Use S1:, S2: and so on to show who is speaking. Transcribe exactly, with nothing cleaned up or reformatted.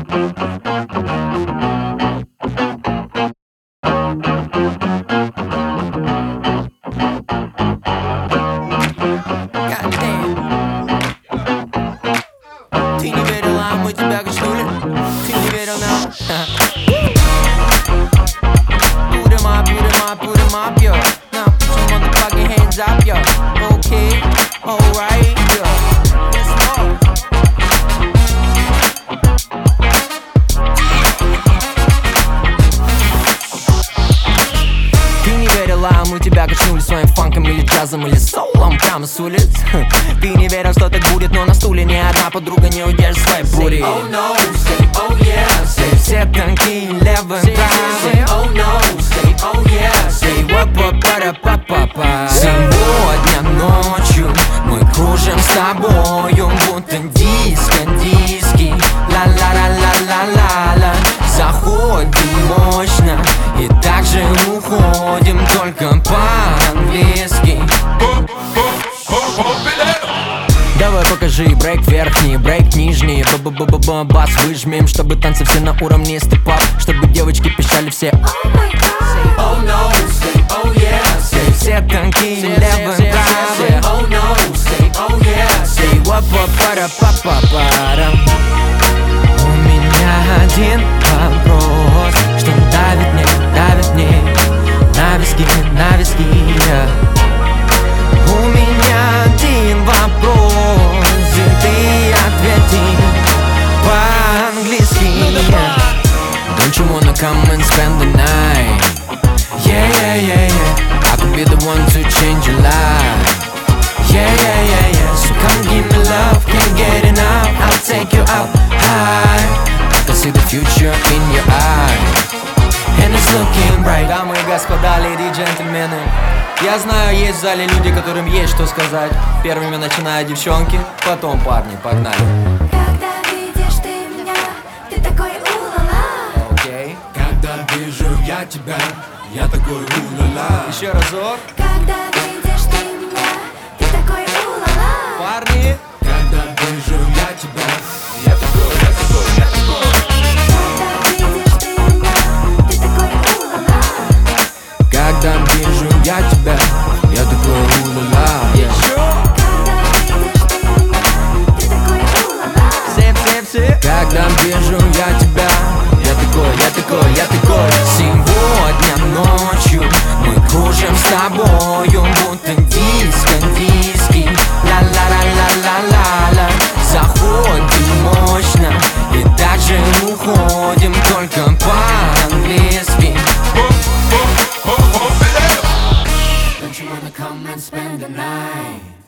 S1: Ты не верила, а мы тебя качнули. Ты не верил нам. Put 'em up, put 'em up, put 'em up, yo. Now put your motherfucking hands up, yo. Okay, alright, yo. Let's go. Ты не верила, а мы тебя качнули своим фанком или джазом, или соулом прямо с улиц. Ты не верил, что так будет, но на стуле ни одна подруга не удержит своей бури.
S2: Oh no, say oh yeah, say
S1: Все танки левым правым.
S2: oh no, say oh yeah, say
S1: Па-па-па-па-па-па. Сегодня ночью мы кружим с тобою, будто диско, диски. Ла-ла-ла-ла-ла-ла-ла. Заходим мощно и также уходим, только по-английски. Давай покажи брейк верхний, брейк нижний. Б-б-б-б-б, бас выжмем, чтобы танцы все на уровне степ-ап, чтобы девочки пищали все
S2: oh no, say oh yeah, say
S1: все танки левым правым.
S2: oh no, say oh yeah, say
S1: Па-па-пара-па-па-пара. У меня один вопрос, что давит мне, давит мне на виски, на виски. У меня один вопрос, и ты ответи по-английски. Don't you wanna come and spend the night? Yeah, yeah, yeah, yeah. I could be the one to change your life. Yeah, yeah, yeah, yeah. So come give me love, can't get enough. I'll take you up high. I can see the future in your eyes, and it's looking bright. Дамы и господа, леди и джентльмены, я знаю, есть в зале люди, которым есть что сказать. Первыми начинают девчонки, потом парни, погнали.
S3: Когда видишь ты меня, ты такой у-ла-ла.
S1: Окей,
S2: Когда вижу я тебя, я такой у-ла-ла.
S1: еще разок.
S3: Когда видишь ты меня, ты такой у-ла-ла.
S1: Парни,
S2: Когда вижу я тебя, я такой, я такой, я такой.
S3: Когда видишь ты меня, ты такой у-ла-ла.
S1: когда вижу я тебя, я такой у-ла-ла. Yeah.
S3: Когда видишь ты меня, ты такой у-ла-ла.
S1: Все, все, все. Когда вижу я тебя, я такой, я такой, я такой. Сегодня ночью мы кружим с тобою, будто диско, диски. Ла-ла-ла-ла-ла-ла-ла. Заходим мощно и также уходим, только по-английски.
S2: Don't you wanna come and spend the night?